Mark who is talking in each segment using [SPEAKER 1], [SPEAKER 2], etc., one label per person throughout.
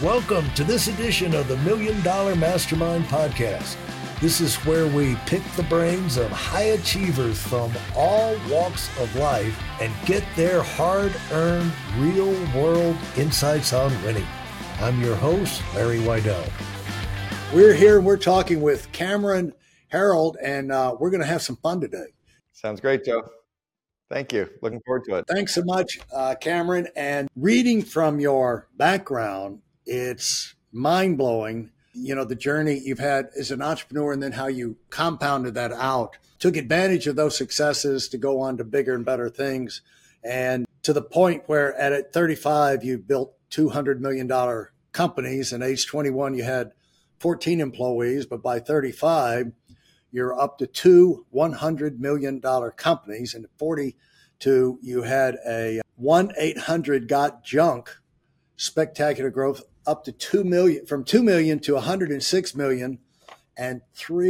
[SPEAKER 1] Welcome to this edition of the $1 Million Mastermind Podcast. This is where we pick the brains of high achievers from all walks of life and get their hard-earned, real-world insights on winning. I'm your host, Larry Weidel. We're here and we're talking with Cameron Herold, and we're going to have some fun today.
[SPEAKER 2] Sounds great, Joe. Thank you. Looking forward to it.
[SPEAKER 1] Thanks so much, Cameron. And reading from your background, it's mind-blowing, the journey you've had as an entrepreneur and then how you compounded that out, took advantage of those successes to go on to bigger and better things. And to the point where at 35, you built $200 million companies, and age 21, you had 14 employees, but by 35, you're up to two $100 million companies. And at 42, you had a 1-800-GOT-JUNK spectacular growth up to 2 million, from 2 million to 106 million, and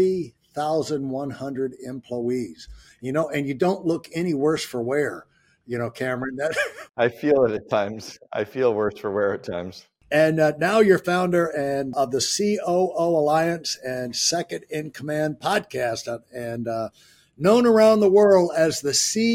[SPEAKER 1] 3,100 employees. And you don't look any worse for wear, Cameron.
[SPEAKER 2] I feel it at times. I feel worse for wear at times.
[SPEAKER 1] And now you're founder and of the COO Alliance and Second in Command podcast, and known around the world as the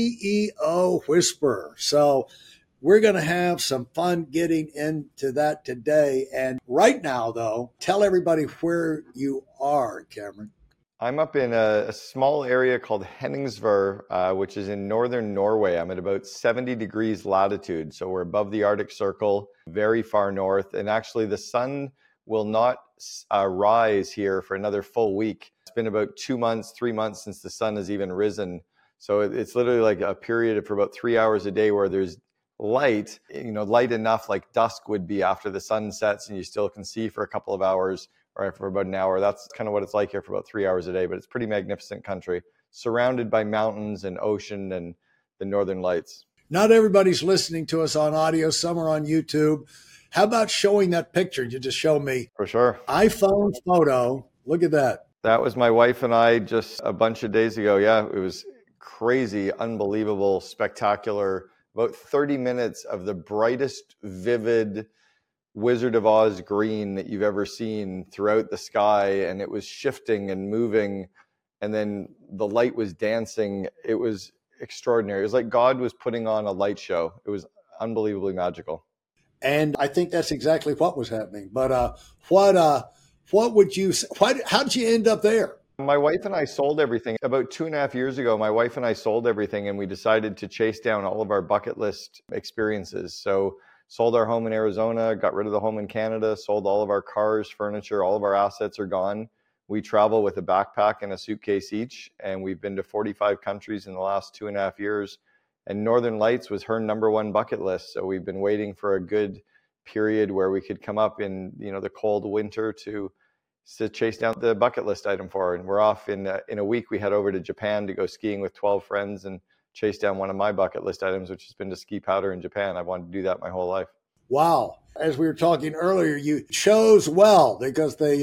[SPEAKER 1] CEO Whisperer. So we're going to have some fun getting into that today. And right now, though, tell everybody where you are, Cameron.
[SPEAKER 2] I'm up in a small area called Henningsvær, which is in northern Norway. I'm at about 70 degrees latitude. So we're above the Arctic Circle, very far north. And actually, the sun will not rise here for another full week. It's been about 2 months, 3 months since the sun has even risen. So it's literally like a period for about 3 hours a day where there's light, light enough like dusk would be after the sun sets and you still can see for a couple of hours or for about an hour. That's kind of what it's like here for about 3 hours a day, but it's a pretty magnificent country, surrounded by mountains and ocean and the northern lights.
[SPEAKER 1] Not everybody's listening to us on audio. Some are on YouTube. How about showing that picture you just showed me?
[SPEAKER 2] For sure.
[SPEAKER 1] iPhone photo. Look at that.
[SPEAKER 2] That was my wife and I just a bunch of days ago. Yeah, it was crazy, unbelievable, spectacular. About 30 minutes of the brightest, vivid Wizard of Oz green that you've ever seen throughout the sky. And it was shifting and moving. And then the light was dancing. It was extraordinary. It was like God was putting on a light show. It was unbelievably magical.
[SPEAKER 1] And I think that's exactly what was happening. But what would you say? How did you end up there?
[SPEAKER 2] My wife and I sold everything. About 2.5 years ago, my wife and I sold everything and we decided to chase down all of our bucket list experiences. So sold our home in Arizona, got rid of the home in Canada, sold all of our cars, furniture, all of our assets are gone. We travel with a backpack and a suitcase each, and we've been to 45 countries in the last 2.5 years. And Northern Lights was her number one bucket list. So we've been waiting for a good period where we could come up in the cold winter to chase down the bucket list item for her. And we're off in a week. We head over to Japan to go skiing with 12 friends and chase down one of my bucket list items, which has been to ski powder in Japan. I've wanted to do that my whole life.
[SPEAKER 1] Wow. As we were talking earlier, you chose well because they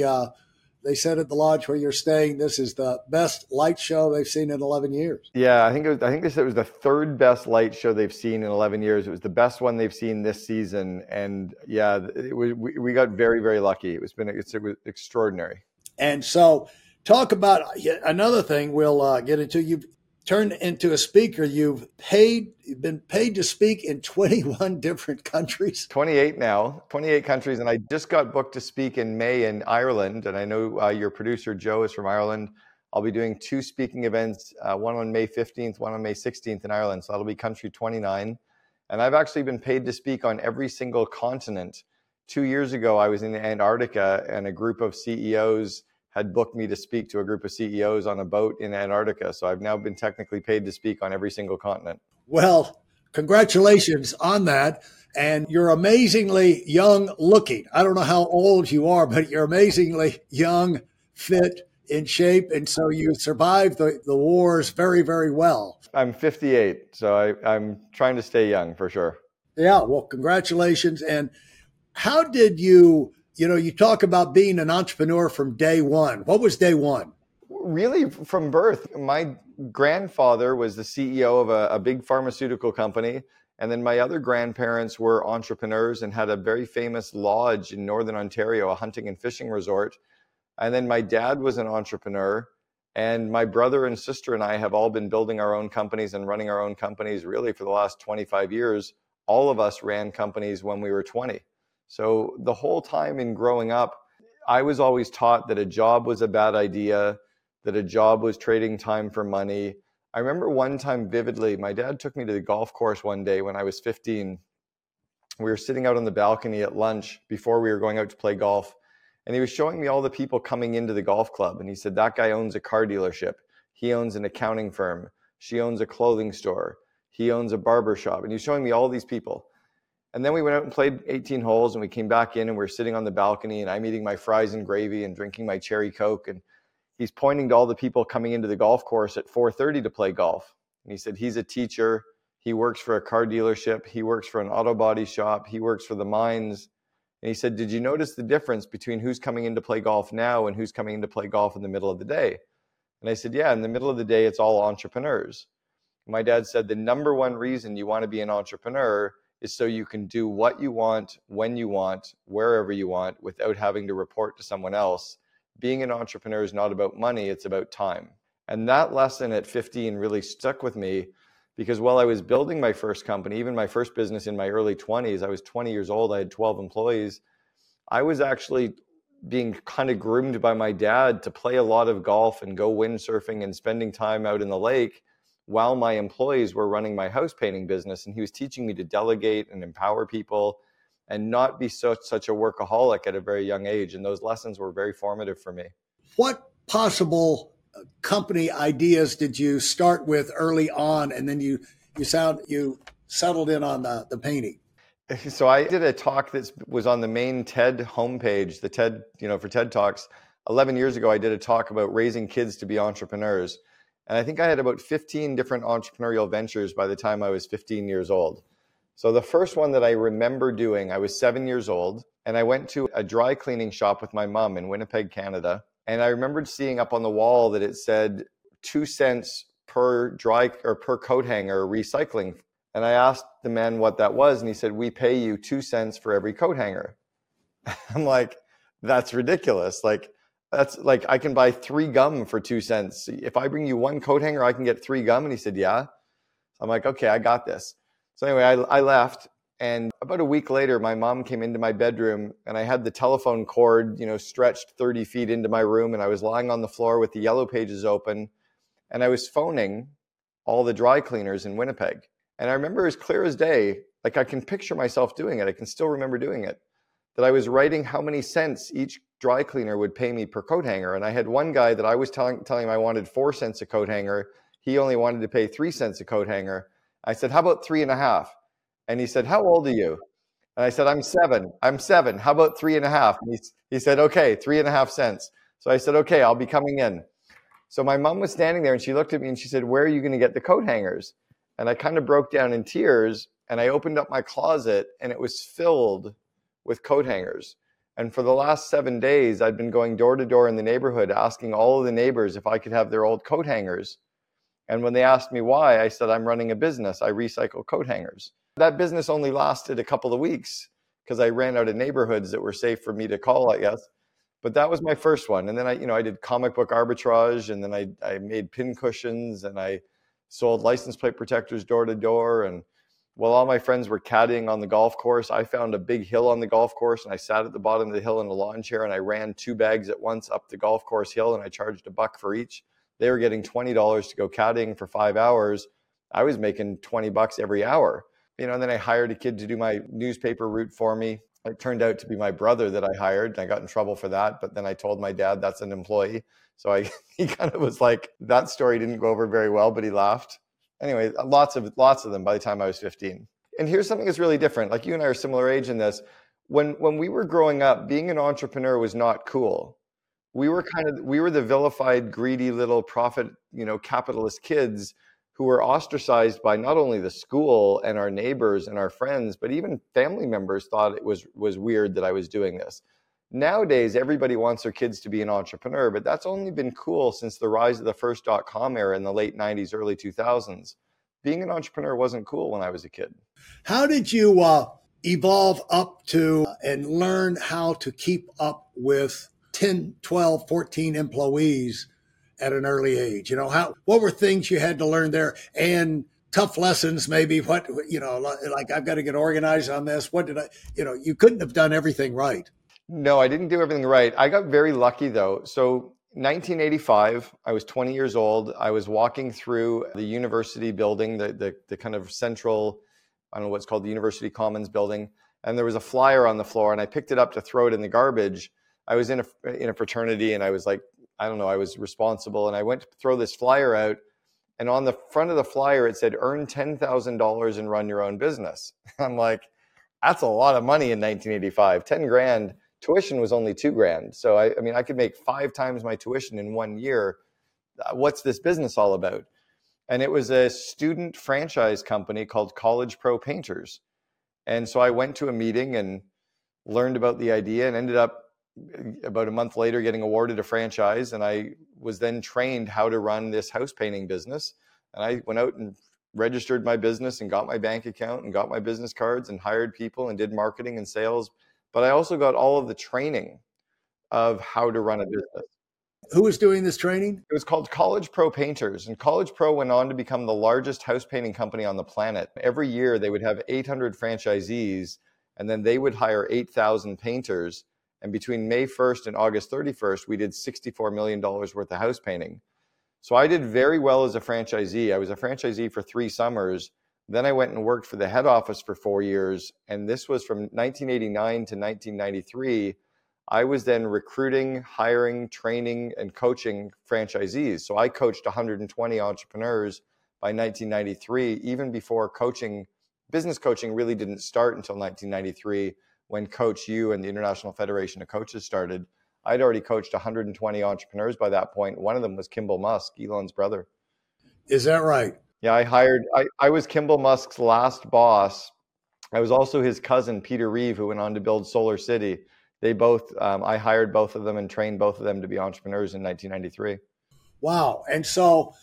[SPEAKER 1] said at the lodge where you're staying, this is the best light show they've seen in 11 years.
[SPEAKER 2] Yeah, I think they said it was the third best light show they've seen in 11 years. It was the best one they've seen this season. And yeah, we got very, very lucky. It was extraordinary.
[SPEAKER 1] And so talk about another thing we'll get into. You've turned into a speaker. You've been paid to speak in 21 different countries.
[SPEAKER 2] 28 now, 28 countries. And I just got booked to speak in May in Ireland. And I know your producer, Joe, is from Ireland. I'll be doing 2 speaking events, one on May 15th, one on May 16th in Ireland. So that'll be country 29. And I've actually been paid to speak on every single continent. 2 years ago, I was in Antarctica and a group of CEOs had booked me to speak to a group of CEOs on a boat in Antarctica. So I've now been technically paid to speak on every single continent.
[SPEAKER 1] Well, congratulations on that. And you're amazingly young looking. I don't know how old you are, but you're amazingly young, fit, in shape. And so you survived the wars very, very well.
[SPEAKER 2] I'm 58, so I'm trying to stay young for sure.
[SPEAKER 1] Yeah, well, congratulations. And how did you talk about being an entrepreneur from day one. What was day one?
[SPEAKER 2] Really, from birth, my grandfather was the CEO of a big pharmaceutical company. And then my other grandparents were entrepreneurs and had a very famous lodge in Northern Ontario, a hunting and fishing resort. And then my dad was an entrepreneur. And my brother and sister and I have all been building our own companies and running our own companies really for the last 25 years. All of us ran companies when we were 20. So the whole time in growing up, I was always taught that a job was a bad idea, that a job was trading time for money. I remember one time vividly, my dad took me to the golf course one day when I was 15. We were sitting out on the balcony at lunch before we were going out to play golf. And he was showing me all the people coming into the golf club. And he said, that guy owns a car dealership. He owns an accounting firm. She owns a clothing store. He owns a barber shop. And he was showing me all these people. And then we went out and played 18 holes and we came back in and we were sitting on the balcony and I'm eating my fries and gravy and drinking my cherry Coke. And he's pointing to all the people coming into the golf course at 4:30 to play golf. And he said, he's a teacher. He works for a car dealership. He works for an auto body shop. He works for the mines. And he said, did you notice the difference between who's coming in to play golf now and who's coming in to play golf in the middle of the day? And I said, yeah, in the middle of the day, it's all entrepreneurs. My dad said, the number one reason you want to be an entrepreneur is so you can do what you want, when you want, wherever you want, without having to report to someone else. Being an entrepreneur is not about money, it's about time. And that lesson at 15 really stuck with me because while I was building my first company, even my first business in my early 20s, I was 20 years old, I had 12 employees, I was actually being kind of groomed by my dad to play a lot of golf and go windsurfing and spending time out in the lake while my employees were running my house painting business. And he was teaching me to delegate and empower people and not be such a workaholic at a very young age. And those lessons were very formative for me.
[SPEAKER 1] What possible company ideas did you start with early on, and then you settled in on the painting?
[SPEAKER 2] So I did a talk that was on the main TED homepage, the TED, for TED Talks. 11 years ago, I did a talk about raising kids to be entrepreneurs. And I think I had about 15 different entrepreneurial ventures by the time I was 15 years old. So the first one that I remember doing, I was 7 years old, and I went to a dry cleaning shop with my mom in Winnipeg, Canada. And I remembered seeing up on the wall that it said 2 cents per dry or per coat hanger recycling. And I asked the man what that was, and he said, we pay you 2 cents for every coat hanger. I'm like, that's ridiculous. That's like, I can buy 3 gum for 2 cents. If I bring you 1 coat hanger, I can get 3 gum. And he said, yeah. I'm like, okay, I got this. So anyway, I left, and about a week later, my mom came into my bedroom, and I had the telephone cord, stretched 30 feet into my room, and I was lying on the floor with the Yellow Pages open, and I was phoning all the dry cleaners in Winnipeg. And I remember as clear as day, like I can picture myself doing it. I can still remember doing it, that I was writing how many cents each dry cleaner would pay me per coat hanger. And I had one guy that I was telling him I wanted 4 cents a coat hanger. He only wanted to pay 3 cents a coat hanger. I said, how about 3.5? And he said, how old are you? And I said, I'm 7. How about 3.5? And he said, okay, 3.5 cents. So I said, okay, I'll be coming in. So my mom was standing there and she looked at me and she said, where are you going to get the coat hangers? And I kind of broke down in tears and I opened up my closet and it was filled with coat hangers. And for the last 7 days, I'd been going door to door in the neighborhood, asking all of the neighbors if I could have their old coat hangers. And when they asked me why, I said, I'm running a business. I recycle coat hangers. That business only lasted a couple of weeks because I ran out of neighborhoods that were safe for me to call, I guess. But that was my first one. And then I did comic book arbitrage, and then I made pin cushions, and I sold license plate protectors door to door. And while all my friends were caddying on the golf course, I found a big hill on the golf course, and I sat at the bottom of the hill in a lawn chair, and I ran 2 bags at once up the golf course hill, and I charged $1 for each. They were getting $20 to go caddying for 5 hours. I was making $20 every hour. And then I hired a kid to do my newspaper route for me. It turned out to be my brother that I hired, and I got in trouble for that. But then I told my dad that's an employee. So he kind of was like, that story didn't go over very well, but he laughed. Anyway, lots of them by the time I was 15. And here's something that's really different. Like you and I are similar age in this. When we were growing up, being an entrepreneur was not cool. We were the vilified, greedy little profit, capitalist kids who were ostracized by not only the school and our neighbors and our friends, but even family members thought it was weird that I was doing this. Nowadays, everybody wants their kids to be an entrepreneur, but that's only been cool since the rise of the first .com era in the late 90s, early 2000s. Being an entrepreneur wasn't cool when I was a kid.
[SPEAKER 1] How did you evolve up to and learn how to keep up with 10, 12, 14 employees at an early age? What were things you had to learn there, and tough lessons, maybe like I've got to get organized on this. You couldn't have done everything right.
[SPEAKER 2] No, I didn't do everything right. I got very lucky though. So 1985, I was 20 years old. I was walking through the university building, the kind of central, I don't know what's called the University Commons building. And there was a flyer on the floor and I picked it up to throw it in the garbage. I was in a fraternity and I was like, I don't know, I was responsible. And I went to throw this flyer out. And on the front of the flyer, it said, earn $10,000 and run your own business. I'm like, that's a lot of money in 1985, 10 grand. Tuition was only $2,000. So I could make 5 times my tuition in 1 year. What's this business all about? And it was a student franchise company called College Pro Painters. And so I went to a meeting and learned about the idea and ended up about a month later getting awarded a franchise. And I was then trained how to run this house painting business. And I went out and registered my business and got my bank account and got my business cards and hired people and did marketing and sales. But I also got all of the training of how to run a business.
[SPEAKER 1] Who was doing this training?
[SPEAKER 2] It was called College Pro Painters. And College Pro went on to become the largest house painting company on the planet. Every year they would have 800 franchisees, and then they would hire 8,000 painters. And between May 1st and August 31st, we did $64 million worth of house painting. So I did very well as a franchisee. I was a franchisee for 3 summers. Then I went and worked for the head office for 4 years. And this was from 1989 to 1993. I was then recruiting, hiring, training, and coaching franchisees. So I coached 120 entrepreneurs by 1993, even before business coaching really didn't start until 1993 when Coach U and the International Federation of Coaches started. I'd already coached 120 entrepreneurs by that point. One of them was Kimball Musk, Elon's brother.
[SPEAKER 1] Is that right?
[SPEAKER 2] Yeah, I was Kimball Musk's last boss. I was also his cousin, Peter Reeve, who went on to build Solar City. I hired both of them and trained both of them to be entrepreneurs in 1993.
[SPEAKER 1] Wow. And so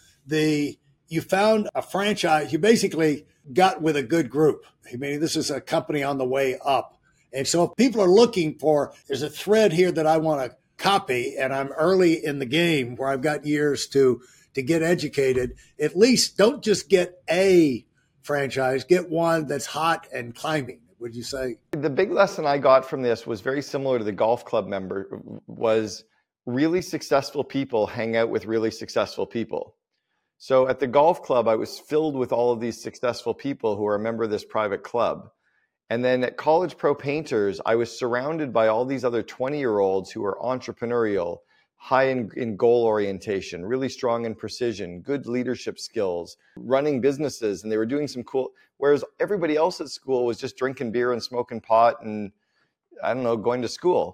[SPEAKER 1] you found a franchise, you basically got with a good group. I mean, this is a company on the way up. And so if people are looking there's a thread here that I want to copy, and I'm early in the game where I've got years to get educated. At least don't just get a franchise, get one that's hot and climbing, would you say?
[SPEAKER 2] The big lesson I got from this was very similar to the golf club member, was really successful people hang out with really successful people. So at the golf club, I was filled with all of these successful people who are a member of this private club. And then at College Pro Painters, I was surrounded by all these other 20-year-olds who were entrepreneurial, high in goal orientation, really strong in precision, good leadership skills, running businesses, and they were doing some cool, whereas everybody else at school was just drinking beer and smoking pot and, I don't know, going to school.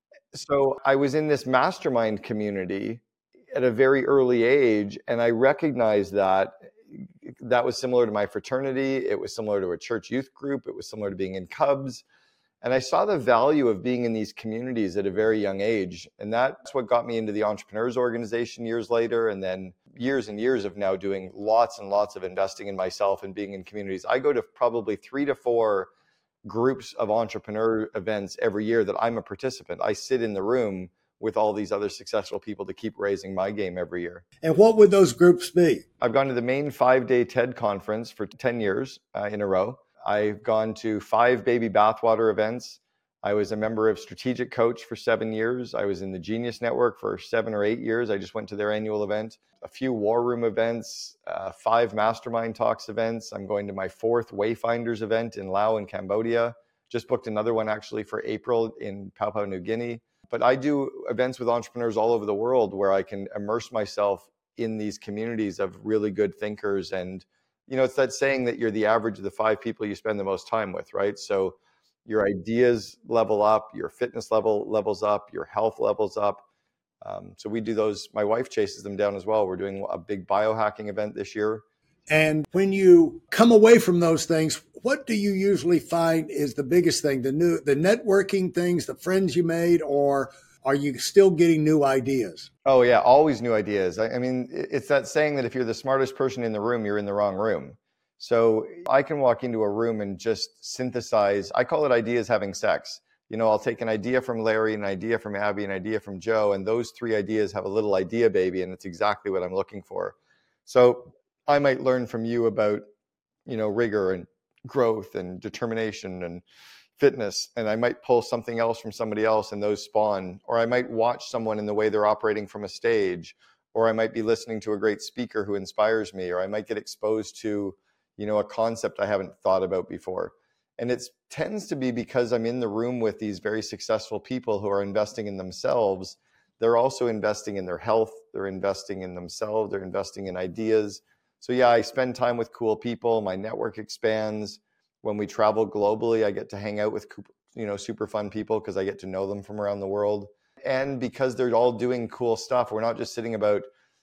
[SPEAKER 2] So I was in this mastermind community at a very early age, and I recognized that was similar to my fraternity. It was similar to a church youth group. It was similar to being in Cubs. And I saw the value of being in these communities at a very young age. And that's what got me into the Entrepreneurs Organization years later. And then years and years of now doing lots and lots of investing in myself and being in communities. I go to probably 3 to 4 groups of entrepreneur events every year that I'm a participant. I sit in the room with all these other successful people to keep raising my game every year.
[SPEAKER 1] And what would those groups be?
[SPEAKER 2] I've gone to the main 5-day TED conference for 10 years in a row. I've gone to 5 baby bathwater events. I was a member of Strategic Coach for 7 years. I was in the Genius Network for 7 or 8 years. I just went to their annual event. A few War Room events, 5 Mastermind Talks events. I'm going to my 4th Wayfinders event in Laos in Cambodia. Just booked another one actually for April in Papua New Guinea. But I do events with entrepreneurs all over the world where I can immerse myself in these communities of really good thinkers. And, you know, it's that saying that you're the average of the 5 people you spend the most time with, right? So your ideas level up, your fitness level levels up, your health levels up. So we do those. My wife chases them down as well. We're doing a big biohacking event this year.
[SPEAKER 1] And when you come away from those things, What do you usually find is the biggest thing, the networking things, the friends you made, or are you still getting new ideas?
[SPEAKER 2] Oh yeah, always new ideas. I mean, it's that saying that if you're the smartest person in the room, you're in the wrong room. So I can walk into a room and just synthesize. I call it ideas having sex. I'll take an idea from Larry, an idea from Abby, an idea from Joe, and those three ideas have a little idea baby, and it's exactly what I'm looking for. So I might learn from you about, rigor and growth and determination and fitness, and I might pull something else from somebody else and those spawn, or I might watch someone in the way they're operating from a stage, or I might be listening to a great speaker who inspires me, or I might get exposed to, a concept I haven't thought about before. And it tends to be because I'm in the room with these very successful people who are investing in themselves. They're also investing in their health. They're investing in themselves. They're investing in ideas. So yeah, I spend time with cool people. My network expands. When we travel globally, I get to hang out with, super fun people because I get to know them from around the world. And because they're all doing cool stuff, we're not just talking about,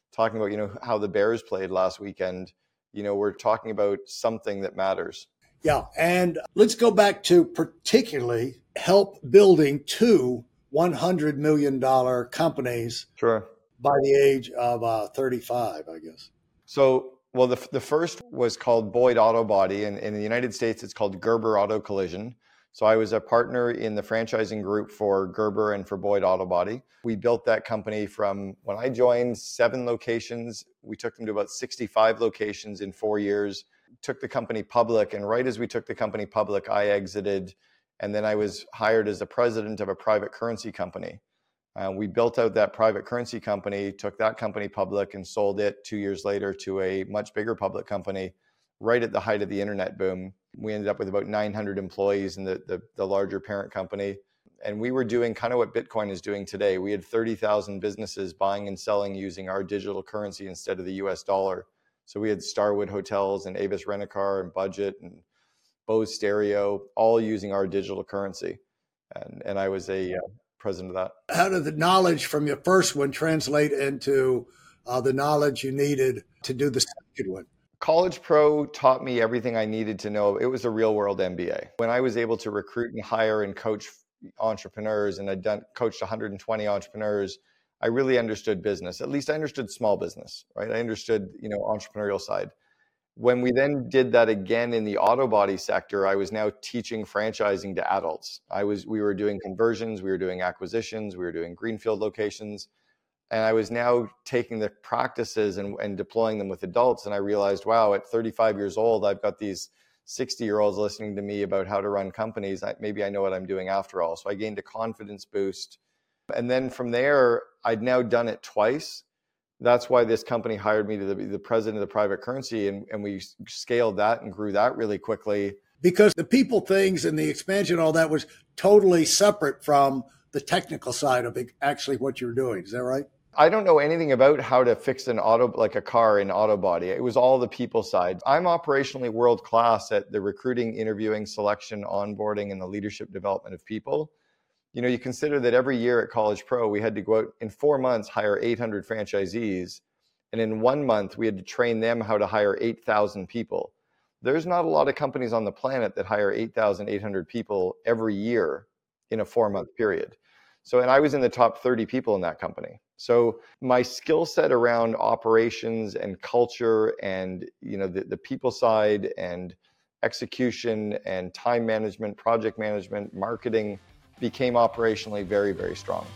[SPEAKER 2] how the Bears played last weekend. We're talking about something that matters.
[SPEAKER 1] Yeah. And let's go back to particularly help building 2 $100 million companies.
[SPEAKER 2] Sure.
[SPEAKER 1] By the age of 35, I guess.
[SPEAKER 2] So, well, the first was called Boyd Auto Body, and in the United States, it's called Gerber Auto Collision. So I was a partner in the franchising group for Gerber and for Boyd Auto Body. We built that company from, when I joined, 7 locations. We took them to about 65 locations in 4 years, took the company public. And right as we took the company public, I exited. And then I was hired as the president of a private currency company. We built out that private currency company, took that company public, and sold it 2 years later to a much bigger public company right at the height of the internet boom. We ended up with about 900 employees in the larger parent company. And we were doing kind of what Bitcoin is doing today. We had 30,000 businesses buying and selling using our digital currency instead of the US dollar. So we had Starwood Hotels and Avis Rent-A-Car and Budget and Bose Stereo, all using our digital currency. And I was a president of that.
[SPEAKER 1] How did the knowledge from your first one translate into the knowledge you needed to do the second one?
[SPEAKER 2] College Pro taught me everything I needed to know. It was a real world MBA. When I was able to recruit and hire and coach entrepreneurs, and I'd coached 120 entrepreneurs, I really understood business. At least I understood small business, right? I understood, entrepreneurial side. When we then did that again in the auto body sector, I was now teaching franchising to adults. We were doing conversions, we were doing acquisitions, we were doing greenfield locations. And I was now taking the practices and deploying them with adults. And I realized, wow, at 35 years old, I've got these 60-year-olds listening to me about how to run companies. Maybe I know what I'm doing after all. So I gained a confidence boost. And then from there, I'd now done it twice. That's why this company hired me to be the president of the private currency. And we scaled that and grew that really quickly.
[SPEAKER 1] Because the people things and the expansion, all that was totally separate from the technical side of actually what you're doing. Is that right?
[SPEAKER 2] I don't know anything about how to fix an auto, like a car in auto body. It was all the people side. I'm operationally world class at the recruiting, interviewing, selection, onboarding, and the leadership development of people. You consider that every year at College Pro, we had to go out in 4 months, hire 800 franchisees. And in 1 month, we had to train them how to hire 8,000 people. There's not a lot of companies on the planet that hire 8,800 people every year in a 4-month period. So, and I was in the top 30 people in that company. So my skill set around operations and culture and, the people side and execution and time management, project management, marketing became operationally very, very strong.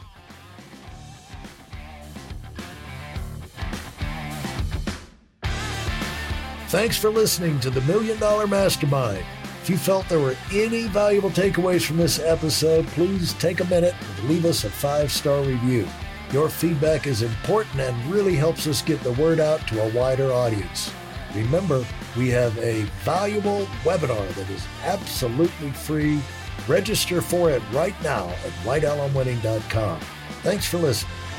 [SPEAKER 3] Thanks for listening to the $1 Million Mastermind. If you felt there were any valuable takeaways from this episode, please take a minute and leave us a 5-star review. Your feedback is important and really helps us get the word out to a wider audience. Remember, we have a valuable webinar that is absolutely free. Register for it right now at whiteoutlanwinning.com. Thanks for listening.